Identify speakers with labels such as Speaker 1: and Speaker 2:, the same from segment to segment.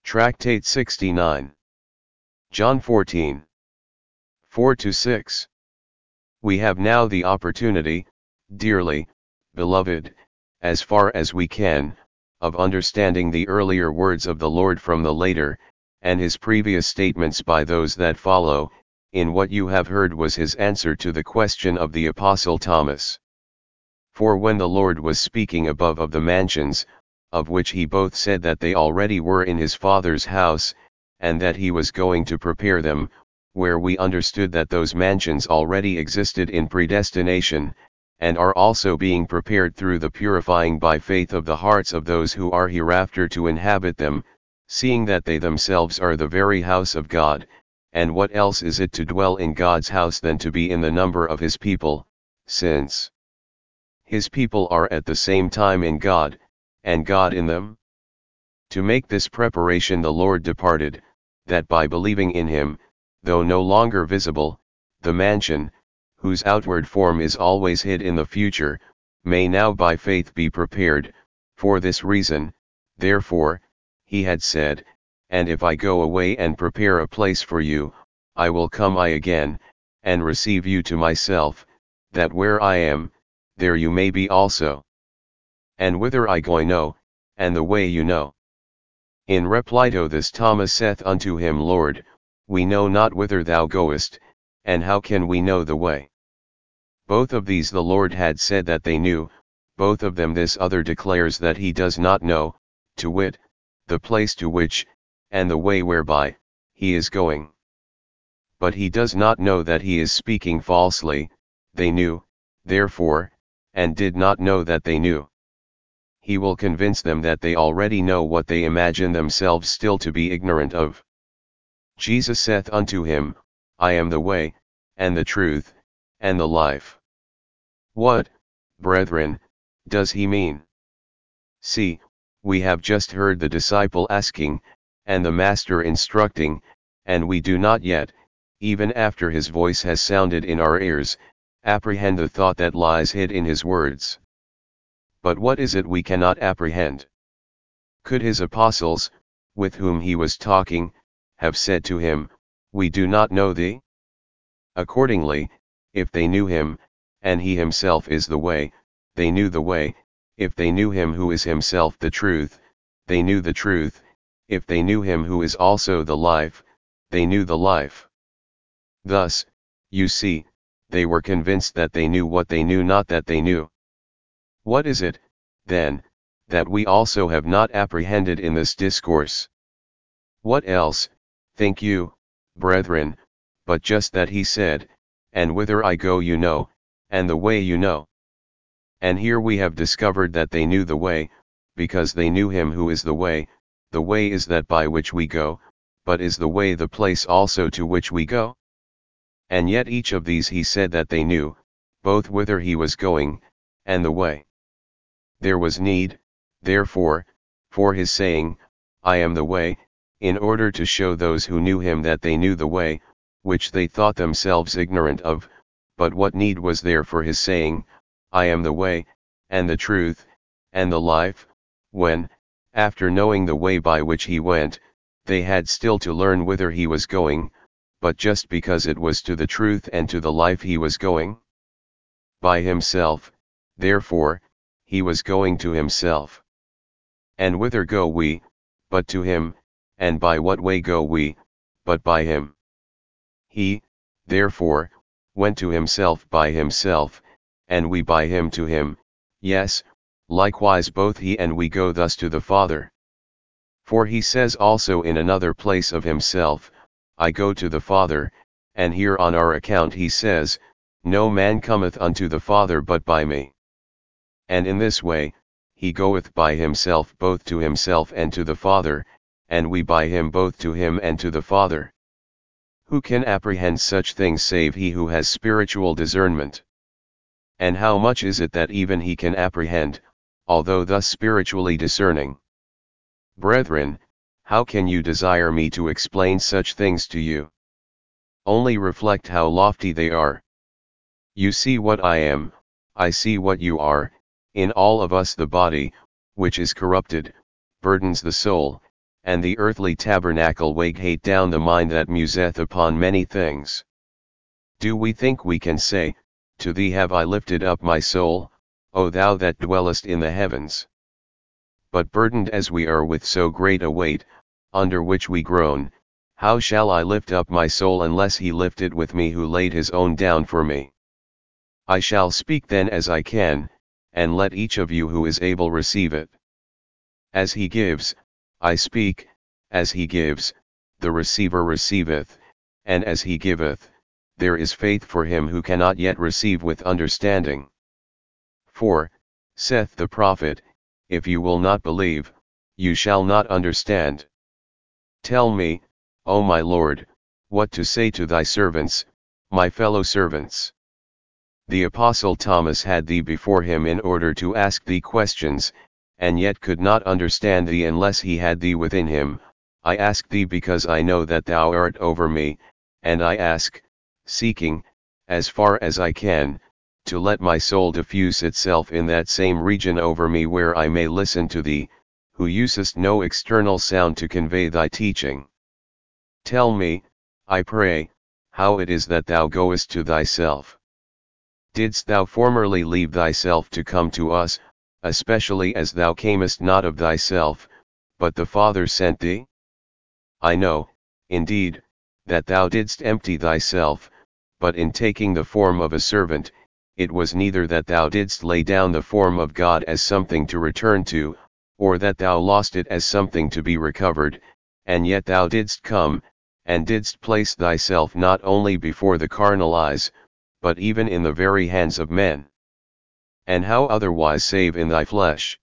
Speaker 1: Tractate 69. John 14. 4-6. We have now the opportunity, dearly, beloved, as far as we can, of understanding the earlier words of the Lord from the later, and his previous statements by those that follow. In what you have heard was his answer to the question of the Apostle Thomas. For when the Lord was speaking above of the mansions, of which he both said that they already were in his Father's house, and that he was going to prepare them, where we understood that those mansions already existed in predestination, and are also being prepared through the purifying by faith of the hearts of those who are hereafter to inhabit them, seeing that they themselves are the very house of God. And what else is it to dwell in God's house than to be in the number of his people, since his people are at the same time in God, and God in them? To make this preparation the Lord departed, that by believing in him, though no longer visible, the mansion, whose outward form is always hid in the future, may now by faith be prepared. For this reason, therefore, he had said, and if I go away and prepare a place for you, I will come again, and receive you to myself, that where I am, there you may be also. And whither I go I know, and the way you know. In reply to this Thomas saith unto him, Lord, we know not whither thou goest, and how can we know the way? Both of these the Lord had said that they knew, both of them this other declares that he does not know, to wit, the place to which, and the way whereby, he is going. But he does not know that he is speaking falsely. They knew, therefore, and did not know that they knew. He will convince them that they already know what they imagine themselves still to be ignorant of. Jesus saith unto him, I am the way, and the truth, and the life. What, brethren, does he mean? See, we have just heard the disciple asking, and the master instructing, and we do not yet, even after his voice has sounded in our ears, apprehend the thought that lies hid in his words. But what is it we cannot apprehend? Could his apostles, with whom he was talking, have said to him, we do not know thee? Accordingly, if they knew him, and he himself is the way, they knew the way. If they knew him who is himself the truth, they knew the truth. If they knew him who is also the life, they knew the life. Thus, you see, they were convinced that they knew what they knew not that they knew. What is it, then, that we also have not apprehended in this discourse? What else, think you, brethren, but just that he said, and whither I go you know, and the way you know? And here we have discovered that they knew the way, because they knew him who is the way. The way is that by which we go, but is the way the place also to which we go? And yet each of these he said that they knew, both whither he was going, and the way. There was need, therefore, for his saying, I am the way, in order to show those who knew him that they knew the way, which they thought themselves ignorant of. But what need was there for his saying, I am the way, and the truth, and the life, when, after knowing the way by which he went, they had still to learn whither he was going, but just because it was to the truth and to the life he was going? By himself, therefore, he was going to himself. And whither go we, but to him, and by what way go we, but by him? He, therefore, went to himself by himself, and we by him to him. Yes, likewise both he and we go thus to the Father. For he says also in another place of himself, I go to the Father, and here on our account he says, no man cometh unto the Father but by me. And in this way, he goeth by himself both to himself and to the Father, and we by him both to him and to the Father. Who can apprehend such things save he who has spiritual discernment? And how much is it that even he can apprehend, although thus spiritually discerning? Brethren, how can you desire me to explain such things to you? Only reflect how lofty they are. You see what I am, I see what you are. In all of us the body, which is corrupted, burdens the soul, and the earthly tabernacle weighed down the mind that museth upon many things. Do we think we can say, to thee have I lifted up my soul, O thou that dwellest in the heavens? But burdened as we are with so great a weight, under which we groan, how shall I lift up my soul unless he lift it with me who laid his own down for me? I shall speak then as I can, and let each of you who is able receive it. As he gives, I speak; as he gives, the receiver receiveth; and as he giveth, there is faith for him who cannot yet receive with understanding. For, saith the prophet, if you will not believe, you shall not understand. Tell me, O my Lord, what to say to thy servants, my fellow servants. The Apostle Thomas had thee before him in order to ask thee questions, and yet could not understand thee unless he had thee within him. I ask thee because I know that thou art over me, and I ask, seeking, as far as I can, to let my soul diffuse itself in that same region over me where I may listen to thee, who usest no external sound to convey thy teaching. Tell me, I pray, how it is that thou goest to thyself. Didst thou formerly leave thyself to come to us, especially as thou camest not of thyself, but the Father sent thee? I know, indeed, that thou didst empty thyself, but in taking the form of a servant, it was neither that thou didst lay down the form of God as something to return to, or that thou lost it as something to be recovered, and yet thou didst come, and didst place thyself not only before the carnal eyes, but even in the very hands of men. And how otherwise save in thy flesh?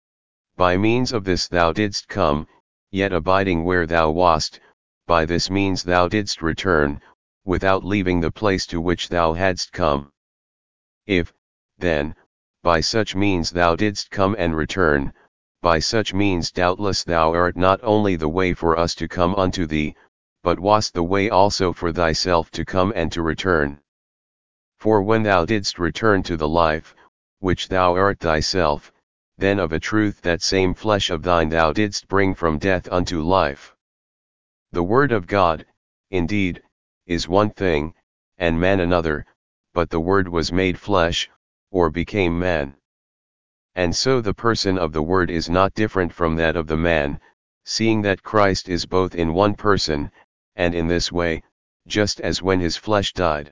Speaker 1: By means of this thou didst come, yet abiding where thou wast, by this means thou didst return, without leaving the place to which thou hadst come. If, then, by such means thou didst come and return, by such means doubtless thou art not only the way for us to come unto thee, but wast the way also for thyself to come and to return. For when thou didst return to the life, which thou art thyself, then of a truth that same flesh of thine thou didst bring from death unto life. The word of God, indeed, is one thing, and man another, but the word was made flesh, or became man. And so the person of the word is not different from that of the man, seeing that Christ is both in one person, and in this way, just as when his flesh died,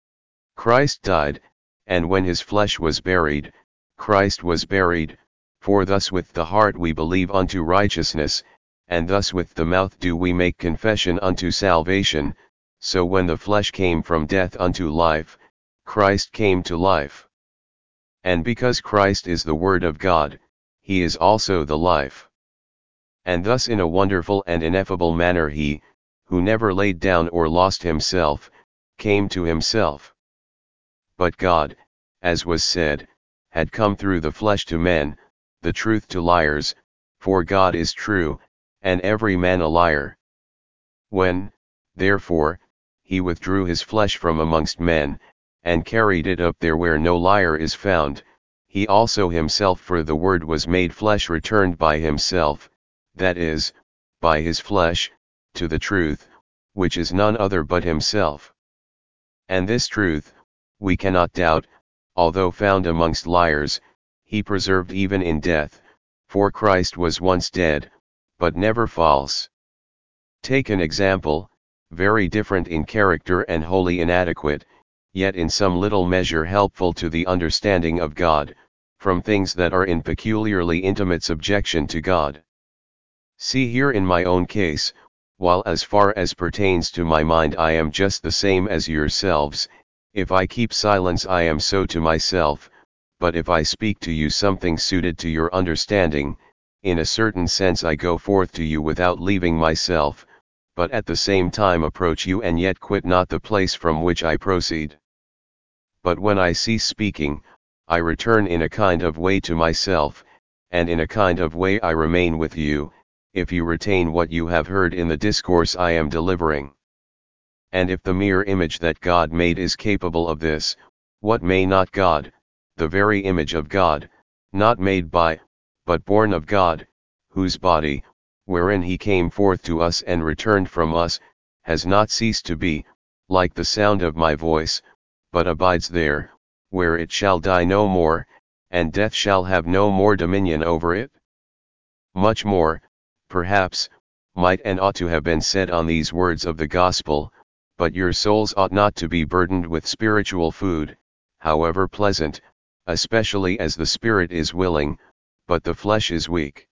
Speaker 1: Christ died, and when his flesh was buried, Christ was buried. For thus with the heart we believe unto righteousness, and thus with the mouth do we make confession unto salvation. So when the flesh came from death unto life, Christ came to life. And because Christ is the Word of God, he is also the life. And thus in a wonderful and ineffable manner he, who never laid down or lost himself, came to himself. But God, as was said, had come through the flesh to men, the truth to liars, for God is true, and every man a liar. When, therefore, he withdrew his flesh from amongst men, and carried it up there where no liar is found, he also himself, for the word was made flesh, returned by himself, that is, by his flesh, to the truth, which is none other but himself. And this truth, we cannot doubt, although found amongst liars, he preserved even in death, for Christ was once dead, but never false. Take an example, very different in character and wholly inadequate, yet in some little measure helpful to the understanding of God, from things that are in peculiarly intimate subjection to God. See here in my own case, while as far as pertains to my mind I am just the same as yourselves, if I keep silence I am so to myself, but if I speak to you something suited to your understanding, in a certain sense I go forth to you without leaving myself, but at the same time approach you and yet quit not the place from which I proceed. But when I cease speaking, I return in a kind of way to myself, and in a kind of way I remain with you, if you retain what you have heard in the discourse I am delivering. And if the mere image that God made is capable of this, what may not God, the very image of God, not made by, but born of God, whose body, wherein he came forth to us and returned from us, has not ceased to be, like the sound of my voice, but abides there, where it shall die no more, and death shall have no more dominion over it? Much more, perhaps, might and ought to have been said on these words of the gospel, but your souls ought not to be burdened with spiritual food, however pleasant, especially as the spirit is willing, but the flesh is weak.